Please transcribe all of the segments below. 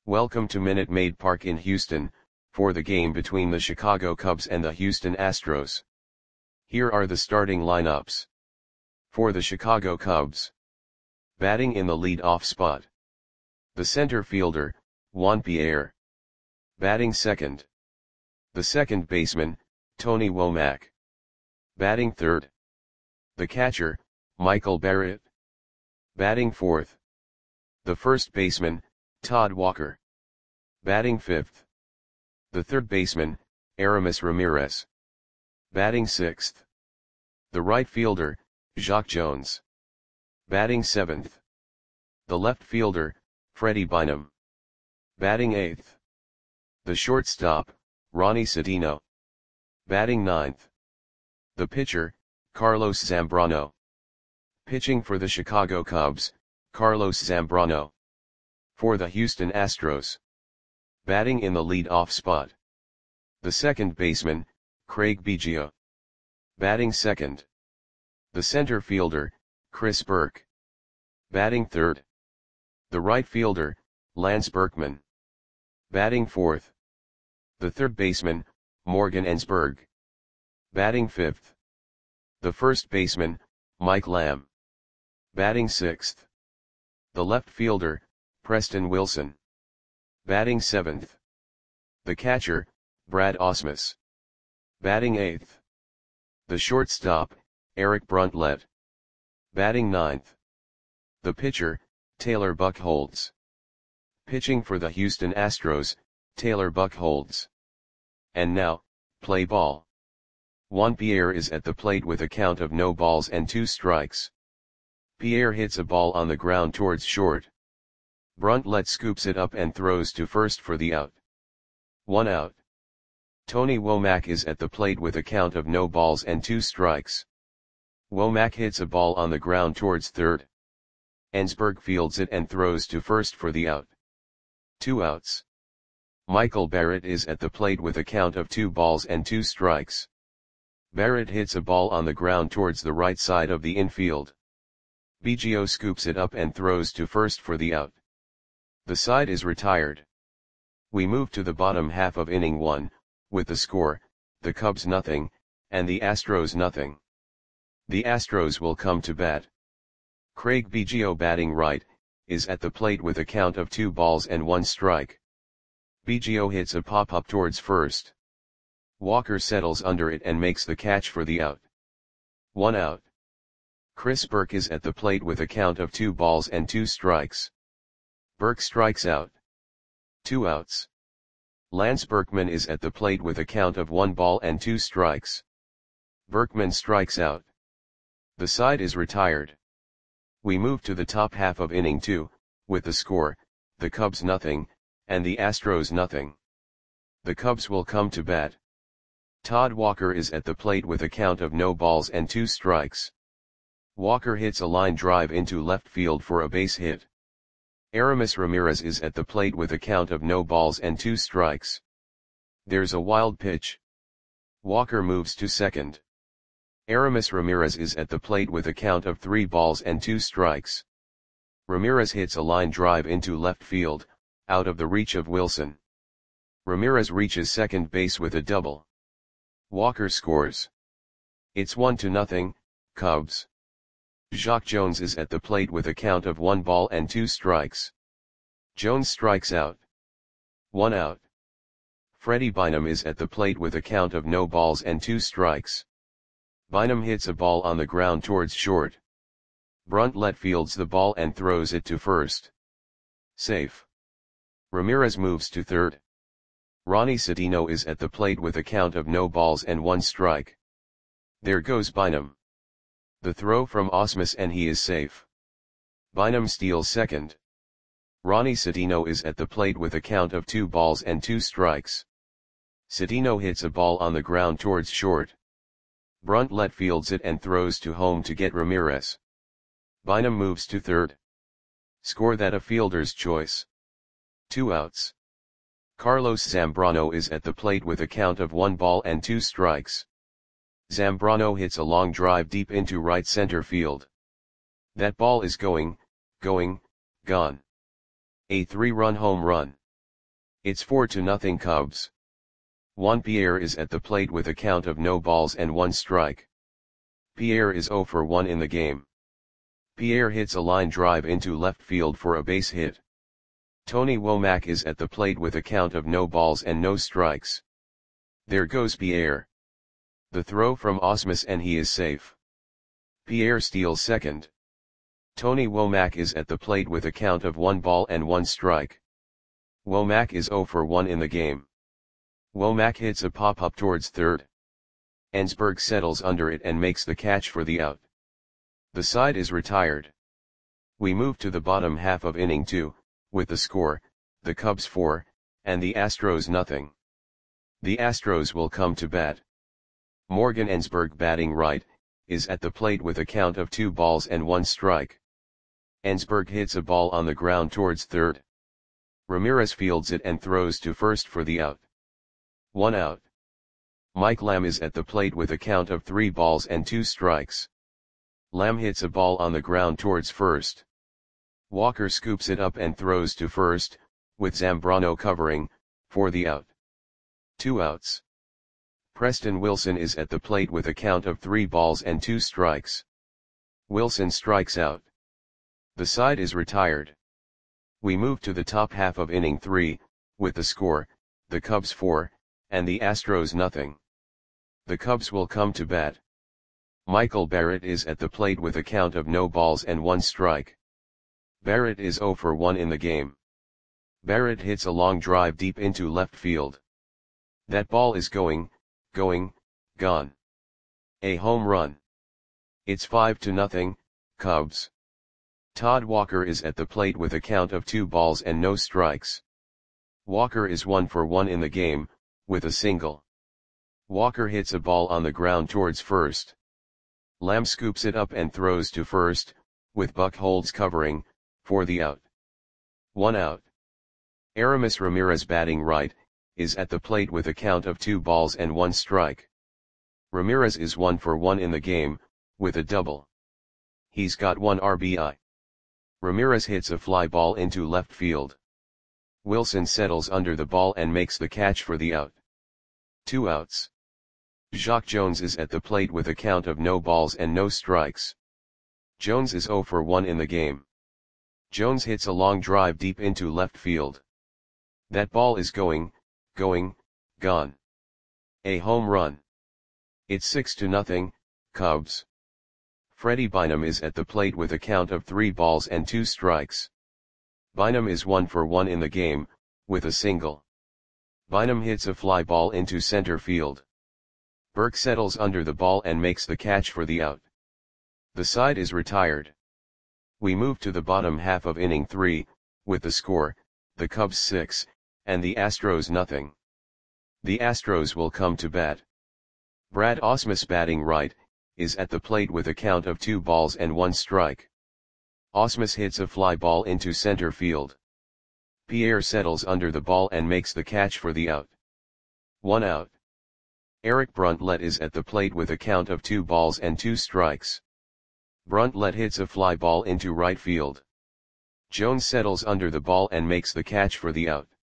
Welcome to Minute Maid Park in Houston, for the game between the Chicago Cubs and the Houston Astros. Here are the starting lineups. For the Chicago Cubs. Batting in the lead-off spot. The center fielder, Juan Pierre. Batting second. The second baseman, Tony Womack. Batting third. The catcher, Michael Barrett. Batting fourth. The first baseman, Todd Walker. Batting fifth. The third baseman, Aramis Ramirez. Batting sixth. The right fielder, Jacque Jones. Batting seventh. The left fielder, Freddie Bynum. Batting eighth. The shortstop, Ronnie Cedeno. Batting ninth. The pitcher, Carlos Zambrano. Pitching for the Chicago Cubs, Carlos Zambrano. For the Houston Astros. Batting in the lead-off spot. The second baseman, Craig Biggio. Batting second. The center fielder, Chris Burke. Batting third. The right fielder, Lance Berkman. Batting fourth. The third baseman, Morgan Ensberg. Batting fifth. The first baseman, Mike Lamb. Batting sixth. The left fielder, Preston Wilson. Batting seventh. The catcher, Brad Ausmus. Batting eighth. The shortstop, Eric Bruntlett. Batting ninth. The pitcher, Taylor Buchholz. Pitching for the Houston Astros, Taylor Buchholz. And now, play ball. Juan Pierre is at the plate with a count of no balls and 2 strikes. Pierre hits a ball on the ground towards short. Bruntlett scoops it up and throws to first for the out. 1 out. Tony Womack is at the plate with a count of no balls and 2 strikes. Womack hits a ball on the ground towards third. Ensberg fields it and throws to first for the out. 2 outs. Michael Barrett is at the plate with a count of 2 balls and 2 strikes. Barrett hits a ball on the ground towards the right side of the infield. Biggio scoops it up and throws to first for the out. The side is retired. We move to the bottom half of inning 1, with the score, the Cubs nothing, and the Astros nothing. The Astros will come to bat. Craig Biggio, batting right, is at the plate with a count of 2 balls and 1 strike. Biggio hits a pop-up towards first. Walker settles under it and makes the catch for the out. 1 out. Chris Burke is at the plate with a count of 2 balls and 2 strikes. Burke strikes out. 2 outs. Lance Berkman is at the plate with a count of 1 ball and 2 strikes. Berkman strikes out. The side is retired. We move to the top half of inning 2, with the score, the Cubs nothing, and the Astros nothing. The Cubs will come to bat. Todd Walker is at the plate with a count of no balls and 2 strikes. Walker hits a line drive into left field for a base hit. Aramis Ramirez is at the plate with a count of no balls and 2 strikes. There's a wild pitch. Walker moves to second. Aramis Ramirez is at the plate with a count of 3 balls and 2 strikes. Ramirez hits a line drive into left field, out of the reach of Wilson. Ramirez reaches second base with a double. Walker scores. It's 1-0, Cubs. Jacque Jones is at the plate with a count of 1 ball and 2 strikes. Jones strikes out. 1 out. Freddie Bynum is at the plate with a count of no balls and 2 strikes. Bynum hits a ball on the ground towards short. Bruntlett fields the ball and throws it to first. Safe. Ramirez moves to third. Ronnie Cedeno is at the plate with a count of no balls and 1 strike. There goes Bynum. The throw from Ausmus and he is safe. Bynum steals second. Ronnie Cedeno is at the plate with a count of 2 balls and 2 strikes. Cedeno hits a ball on the ground towards short. Bruntlett fields it and throws to home to get Ramirez. Bynum moves to third. Score that a fielder's choice. 2 outs. Carlos Zambrano is at the plate with a count of 1 ball and 2 strikes. Zambrano hits a long drive deep into right center field. That ball is gone. A 3-run home run. It's 4-0 Cubs. Juan Pierre is at the plate with a count of no balls and 1 strike. Pierre is 0 for 1 in the game. Pierre hits a line drive into left field for a base hit. Tony Womack is at the plate with a count of no balls and no strikes. There goes Pierre. The throw from Ausmus and he is safe. Pierre steals second. Tony Womack is at the plate with a count of 1 ball and 1 strike. Womack is 0 for 1 in the game. Womack hits a pop-up towards third. Ensberg settles under it and makes the catch for the out. The side is retired. We move to the bottom half of inning 2, with the score, the Cubs 4, and the Astros nothing. The Astros will come to bat. Morgan Ensberg, batting right, is at the plate with a count of 2 balls and 1 strike. Ensberg hits a ball on the ground towards third. Ramirez fields it and throws to first for the out. 1 out. Mike Lamb is at the plate with a count of 3 balls and 2 strikes. Lamb hits a ball on the ground towards first. Walker scoops it up and throws to first, with Zambrano covering, for the out. 2 outs. Preston Wilson is at the plate with a count of 3 balls and 2 strikes. Wilson strikes out. The side is retired. We move to the top half of inning 3, with the score, the Cubs 4, and the Astros nothing. The Cubs will come to bat. Michael Barrett is at the plate with a count of no balls and 1 strike. Barrett is 0 for 1 in the game. Barrett hits a long drive deep into left field. That ball is going, gone. A home run. It's 5-0, Cubs. Todd Walker is at the plate with a count of 2 balls and no strikes. Walker is 1 for 1 in the game, with a single. Walker hits a ball on the ground towards first. Lamb scoops it up and throws to first, with Buchholz covering, for the out. 1 out. Aramis Ramirez, batting right, is at the plate with a count of 2 balls and 1 strike. Ramirez is 1 for 1 in the game, with a double. He's got 1 RBI. Ramirez hits a fly ball into left field. Wilson settles under the ball and makes the catch for the out. 2 outs. Jacque Jones is at the plate with a count of no balls and no strikes. Jones is 0 for 1 in the game. Jones hits a long drive deep into left field. That ball is going, gone. A home run. It's 6-0, Cubs. Freddie Bynum is at the plate with a count of 3 balls and 2 strikes. Bynum is 1 for 1 in the game, with a single. Bynum hits a fly ball into center field. Burke settles under the ball and makes the catch for the out. The side is retired. We move to the bottom half of inning 3, with the score, the Cubs 6, and the Astros nothing. The Astros will come to bat. Brad Ausmus, batting right, is at the plate with a count of 2 balls and 1 strike. Ausmus hits a fly ball into center field. Pierre settles under the ball and makes the catch for the out. 1 out. Eric Bruntlett is at the plate with a count of 2 balls and 2 strikes. Bruntlett hits a fly ball into right field. Jones settles under the ball and makes the catch for the out.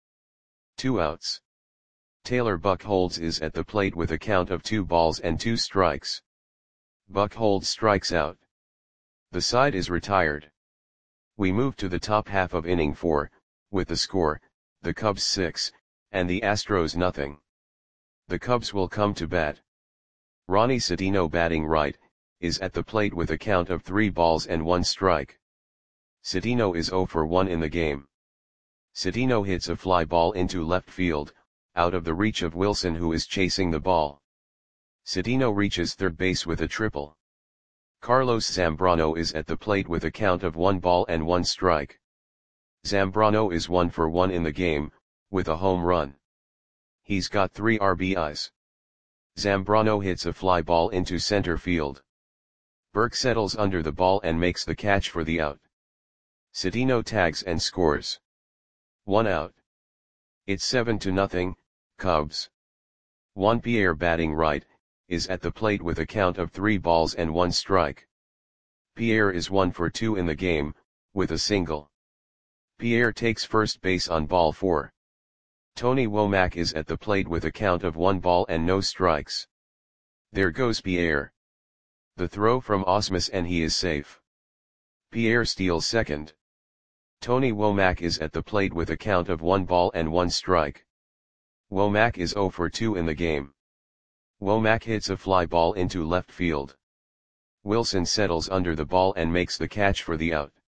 2 outs. Taylor Buchholz is at the plate with a count of 2 balls and 2 strikes. Buchholz strikes out. The side is retired. We move to the top half of inning 4, with the score, the Cubs 6, and the Astros nothing. The Cubs will come to bat. Ronnie Cedeno, batting right, is at the plate with a count of 3 balls and 1 strike. Cedeno is 0 for 1 in the game. Cedeno hits a fly ball into left field, out of the reach of Wilson, who is chasing the ball. Cedeno reaches third base with a triple. Carlos Zambrano is at the plate with a count of 1 ball and 1 strike. Zambrano is 1 for 1 in the game, with a home run. He's got 3 RBIs. Zambrano hits a fly ball into center field. Burke settles under the ball and makes the catch for the out. Cedeno tags and scores. 1 out. It's 7-0, Cubs. Juan Pierre, batting right, is at the plate with a count of 3 balls and 1 strike. Pierre is 1 for 2 in the game, with a single. Pierre takes first base on ball 4. Tony Womack is at the plate with a count of 1 ball and no strikes. There goes Pierre. The throw from Ausmus and he is safe. Pierre steals second. Tony Womack is at the plate with a count of 1 ball and 1 strike. Womack is 0 for 2 in the game. Womack hits a fly ball into left field. Wilson settles under the ball and makes the catch for the out.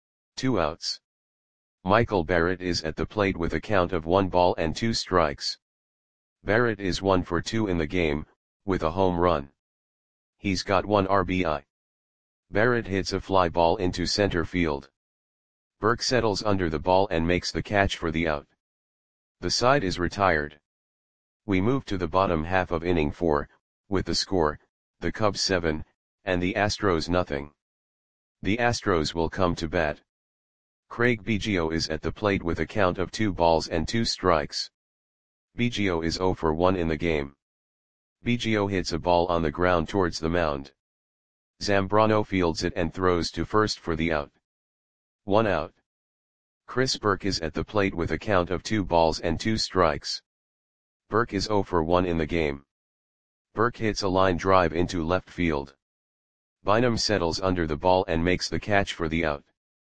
2 outs. Michael Barrett is at the plate with a count of 1 ball and 2 strikes. Barrett is 1 for 2 in the game, with a home run. He's got 1 RBI. Barrett hits a fly ball into center field. Burke settles under the ball and makes the catch for the out. The side is retired. We move to the bottom half of inning 4, with the score, the Cubs 7, and the Astros nothing. The Astros will come to bat. Craig Biggio is at the plate with a count of 2 balls and 2 strikes. Biggio is 0 for 1 in the game. Biggio hits a ball on the ground towards the mound. Zambrano fields it and throws to first for the out. 1 out. Chris Burke is at the plate with a count of 2 balls and 2 strikes. Burke is 0 for 1 in the game. Burke hits a line drive into left field. Bynum settles under the ball and makes the catch for the out.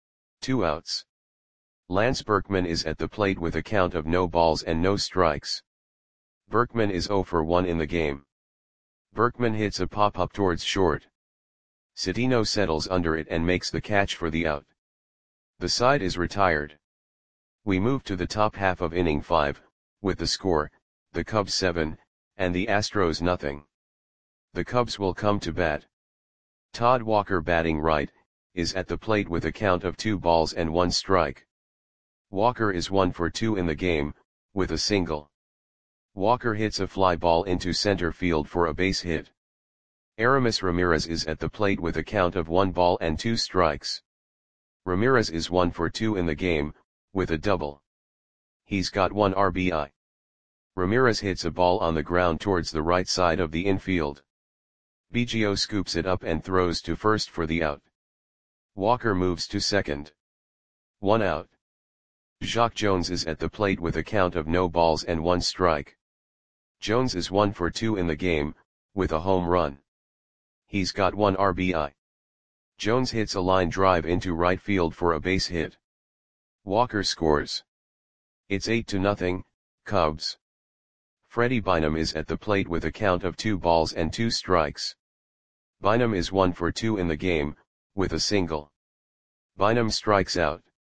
2 outs. Lance Berkman is at the plate with a count of no balls and no strikes. Berkman is 0 for 1 in the game. Berkman hits a pop-up towards short. Citino settles under it and makes the catch for the out. The side is retired. We move to the top half of inning 5, with the score, the Cubs 7, and the Astros nothing. The Cubs will come to bat. Todd Walker batting right, is at the plate with a count of 2 balls and 1 strike. Walker is 1 for 2 in the game, with a single. Walker hits a fly ball into center field for a base hit. Aramis Ramirez is at the plate with a count of 1 ball and 2 strikes. Ramirez is 1 for 2 in the game, with a double. He's got 1 RBI. Ramirez hits a ball on the ground towards the right side of the infield. Biggio scoops it up and throws to first for the out. Walker moves to second. 1 out. Jacque Jones is at the plate with a count of no balls and 1 strike. Jones is 1 for 2 in the game, with a home run. He's got 1 RBI. Jones hits a line drive into right field for a base hit. Walker scores. It's 8-0, Cubs. Freddie Bynum is at the plate with a count of 2 balls and 2 strikes. Bynum is 1 for 2 in the game, with a single. Bynum strikes out.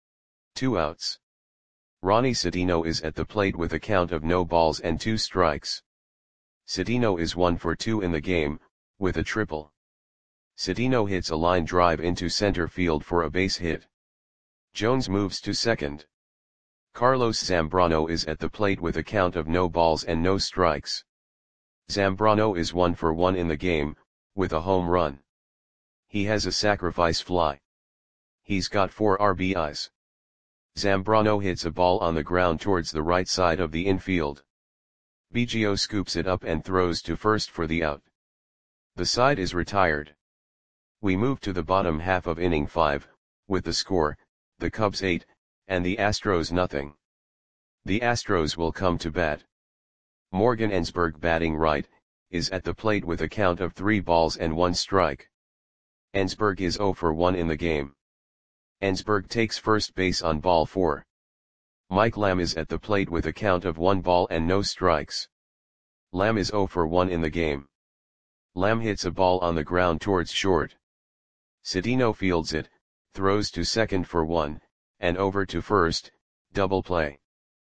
2 outs. Ronnie Citino is at the plate with a count of no balls and 2 strikes. Citino is 1 for 2 in the game, with a triple. Citino hits a line drive into center field for a base hit. Jones moves to second. Carlos Zambrano is at the plate with a count of no balls and no strikes. Zambrano is 1 for 1 in the game, with a home run. He has a sacrifice fly. He's got 4 RBIs. Zambrano hits a ball on the ground towards the right side of the infield. Biggio scoops it up and throws to first for the out. The side is retired. We move to the bottom half of inning 5, with the score, the Cubs 8, and the Astros nothing. The Astros will come to bat. Morgan Ensberg batting right, is at the plate with a count of 3 balls and 1 strike. Ensberg is 0 for 1 in the game. Ensberg takes first base on ball 4. Mike Lamb is at the plate with a count of 1 ball and no strikes. Lamb is 0 for 1 in the game. Lamb hits a ball on the ground towards short. Citino fields it, throws to second for 1, and over to first, double play.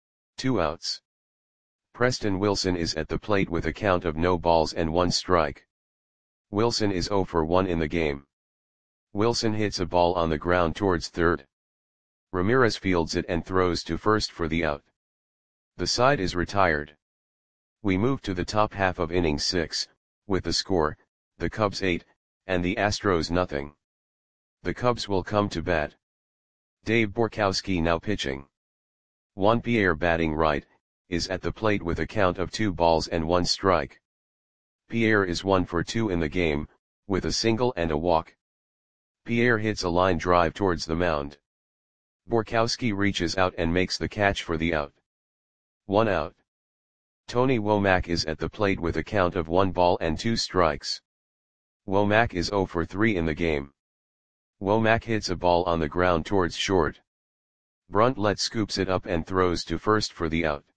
2 outs. Preston Wilson is at the plate with a count of no balls and 1 strike. Wilson is 0 for 1 in the game. Wilson hits a ball on the ground towards third. Ramirez fields it and throws to first for the out. The side is retired. We move to the top half of inning 6, with the score, the Cubs 8, and the Astros nothing. The Cubs will come to bat. Dave Borkowski now pitching. Juan Pierre batting right, is at the plate with a count of 2 balls and 1 strike. Pierre is 1 for 2 in the game, with a single and a walk. Pierre hits a line drive towards the mound. Borkowski reaches out and makes the catch for the out. 1 out. Tony Womack is at the plate with a count of 1 ball and 2 strikes. Womack is 0 for 3 in the game. Womack hits a ball on the ground towards short. Bruntlett scoops it up and throws to first for the out.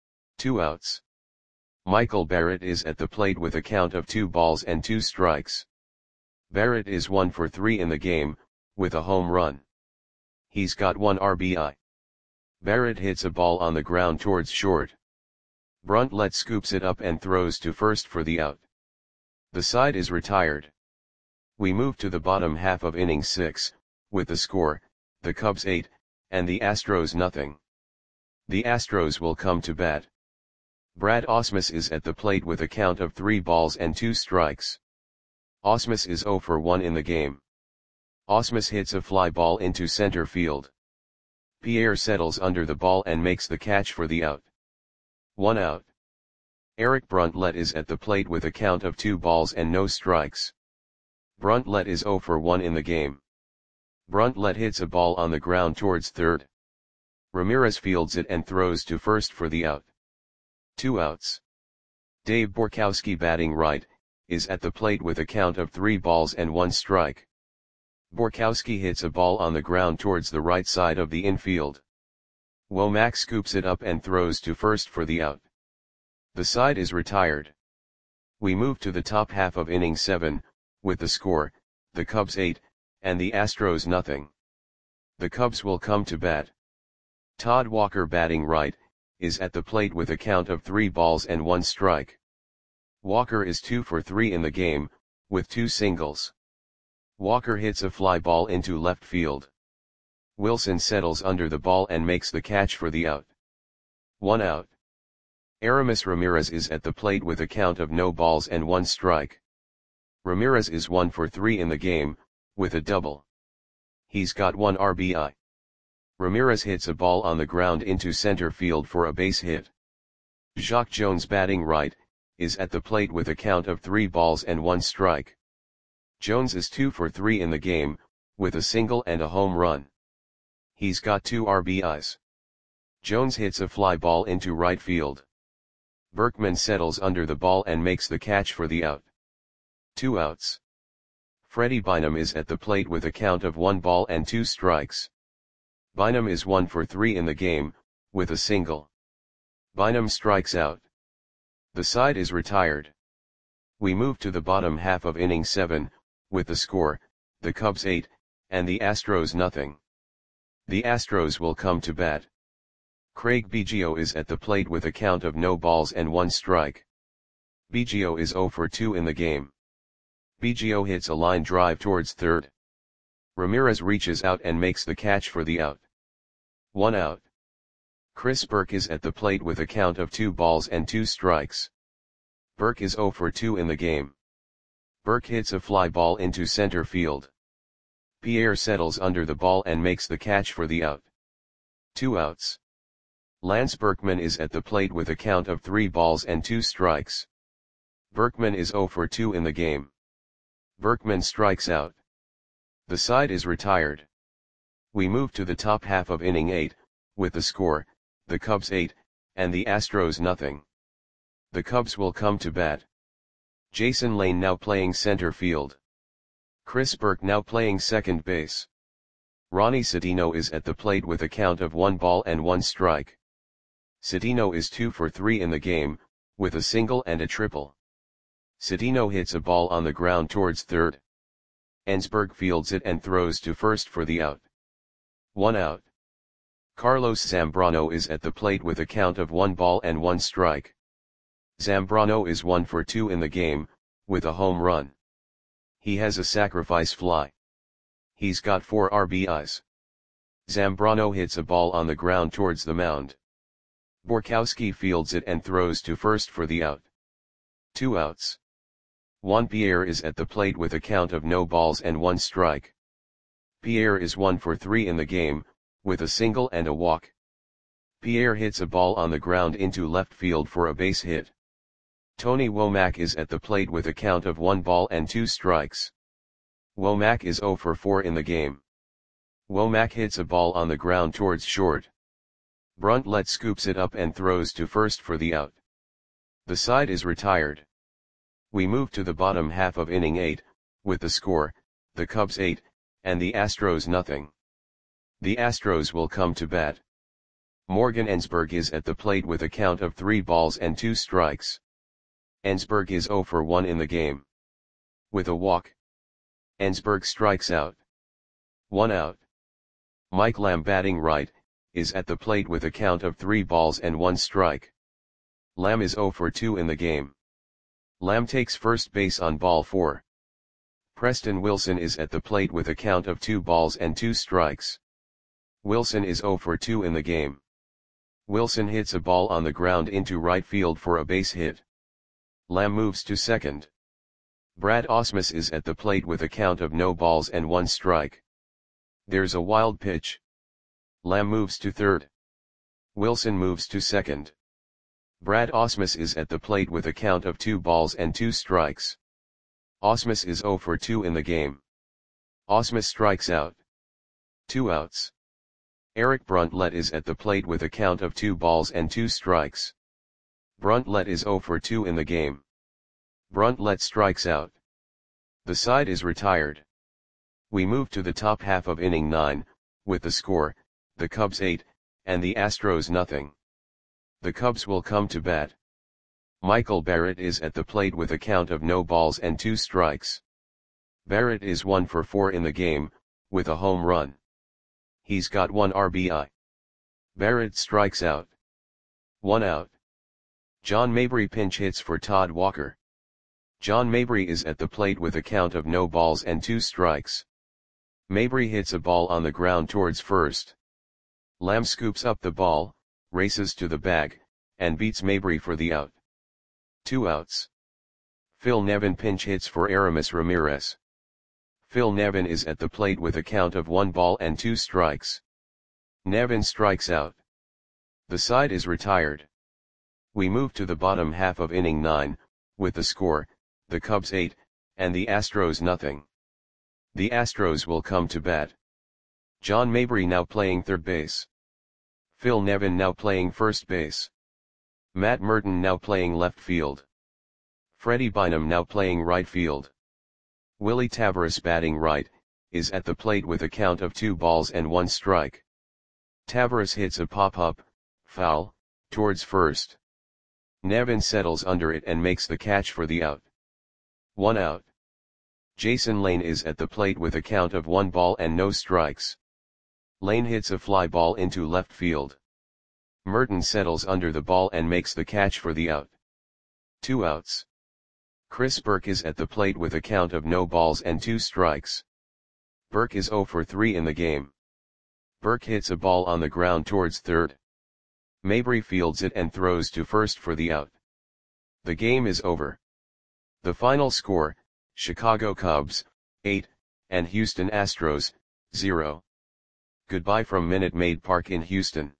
2 outs. Michael Barrett is at the plate with a count of 2 balls and 2 strikes. Barrett is 1 for 3 in the game, with a home run. He's got 1 RBI. Barrett hits a ball on the ground towards short. Bruntlett scoops it up and throws to first for the out. The side is retired. We move to the bottom half of inning 6, with the score, the Cubs 8, and the Astros nothing. The Astros will come to bat. Brad Ausmus is at the plate with a count of 3 balls and 2 strikes. Ausmus is 0 for 1 in the game. Ausmus hits a fly ball into center field. Pierre settles under the ball and makes the catch for the out. 1 out. Eric Bruntlett is at the plate with a count of 2 balls and no strikes. Bruntlett is 0 for 1 in the game. Bruntlett hits a ball on the ground towards third. Ramirez fields it and throws to first for the out. 2 outs. Dave Borkowski, batting right, is at the plate with a count of 3 balls and 1 strike. Borkowski hits a ball on the ground towards the right side of the infield. Womack scoops it up and throws to first for the out. The side is retired. We move to the top half of inning 7, with the score, the Cubs 8, and the Astros nothing. The Cubs will come to bat. Todd Walker, batting right, is at the plate with a count of 3 balls and 1 strike. Walker is 2 for 3 in the game, with 2 singles. Walker hits a fly ball into left field. Wilson settles under the ball and makes the catch for the out. 1 out. Aramis Ramirez is at the plate with a count of no balls and 1 strike. Ramirez is 1 for 3 in the game, with a double. He's got 1 RBI. Ramirez hits a ball on the ground into center field for a base hit. Jacque Jones, batting right, is at the plate with a count of 3 balls and 1 strike. Jones is 2 for 3 in the game, with a single and a home run. He's got 2 RBIs. Jones hits a fly ball into right field. Berkman settles under the ball and makes the catch for the out. 2 outs. Freddie Bynum is at the plate with a count of 1 ball and 2 strikes. Bynum is 1 for 3 in the game, with a single. Bynum strikes out. The side is retired. We move to the bottom half of inning 7, with the score, the Cubs 8, and the Astros nothing. The Astros will come to bat. Craig Biggio is at the plate with a count of no balls and 1 strike. Biggio is 0 for 2 in the game. Biggio hits a line drive towards third. Ramirez reaches out and makes the catch for the out. 1 out. Chris Burke is at the plate with a count of 2 balls and 2 strikes. Burke is 0 for 2 in the game. Burke hits a fly ball into center field. Pierre settles under the ball and makes the catch for the out. 2 outs. Lance Berkman is at the plate with a count of 3 balls and 2 strikes. Berkman is 0 for 2 in the game. Berkman strikes out. The side is retired. We move to the top half of inning 8, with the score, the Cubs 8, and the Astros nothing. The Cubs will come to bat. Jason Lane now playing center field. Chris Burke now playing second base. Ronnie Citino is at the plate with a count of 1 ball and 1 strike. Citino is 2 for 3 in the game, with a single and a triple. Citino hits a ball on the ground towards third. Ensberg fields it and throws to first for the out. 1 out. Carlos Zambrano is at the plate with a count of 1 ball and 1 strike. Zambrano is 1 for 2 in the game, with a home run. He has a sacrifice fly. He's got 4 RBIs. Zambrano hits a ball on the ground towards the mound. Borkowski fields it and throws to first for the out. 2 outs. Juan Pierre is at the plate with a count of no balls and 1 strike. Pierre is 1 for 3 in the game, with a single and a walk. Pierre hits a ball on the ground into left field for a base hit. Tony Womack is at the plate with a count of 1 ball and 2 strikes. Womack is 0 for 4 in the game. Womack hits a ball on the ground towards short. Bruntlett scoops it up and throws to first for the out. The side is retired. We move to the bottom half of inning 8, with the score, the Cubs 8, and the Astros nothing. The Astros will come to bat. Morgan Ensberg is at the plate with a count of 3 balls and 2 strikes. Ensberg is 0 for 1 in the game. With a walk, Ensberg strikes out. 1 out. Mike Lamb, batting right, is at the plate with a count of 3 balls and 1 strike. Lamb is 0 for 2 in the game. Lamb takes first base on ball 4. Preston Wilson is at the plate with a count of 2 balls and 2 strikes. Wilson is 0 for 2 in the game. Wilson hits a ball on the ground into right field for a base hit. Lamb moves to second. Brad Ausmus is at the plate with a count of no balls and 1 strike. There's a wild pitch. Lamb moves to third. Wilson moves to second. Brad Ausmus is at the plate with a count of 2 balls and 2 strikes. Ausmus is 0 for 2 in the game. Ausmus strikes out. 2 outs. Eric Bruntlett is at the plate with a count of 2 balls and 2 strikes. Bruntlett is 0 for 2 in the game. Bruntlett strikes out. The side is retired. We move to the top half of inning 9, with the score, the Cubs 8, and the Astros nothing. The Cubs will come to bat. Michael Barrett is at the plate with a count of no balls and 2 strikes. Barrett is 1 for 4 in the game, with a home run. He's got 1 RBI. Barrett strikes out. 1 out. John Mabry pinch hits for Todd Walker. John Mabry is at the plate with a count of no balls and 2 strikes. Mabry hits a ball on the ground towards first. Lamb scoops up the ball, races to the bag, and beats Mabry for the out. 2 outs. Phil Nevin pinch hits for Aramis Ramirez. Phil Nevin is at the plate with a count of 1 ball and 2 strikes. Nevin strikes out. The side is retired. We move to the bottom half of inning 9, with the score, the Cubs 8, and the Astros nothing. The Astros will come to bat. John Mabry now playing third base. Phil Nevin now playing first base. Matt Merton now playing left field. Freddie Bynum now playing right field. Willie Taveras, batting right, is at the plate with a count of 2 balls and 1 strike. Taveras hits a pop-up, foul, towards first. Nevin settles under it and makes the catch for the out. 1 out. Jason Lane is at the plate with a count of 1 ball and no strikes. Lane hits a fly ball into left field. Merton settles under the ball and makes the catch for the out. 2 outs. Chris Burke is at the plate with a count of no balls and 2 strikes. Burke is 0 for 3 in the game. Burke hits a ball on the ground towards third. Mabry fields it and throws to first for the out. The game is over. The final score, Chicago Cubs, 8, and Houston Astros, 0. Goodbye from Minute Maid Park in Houston.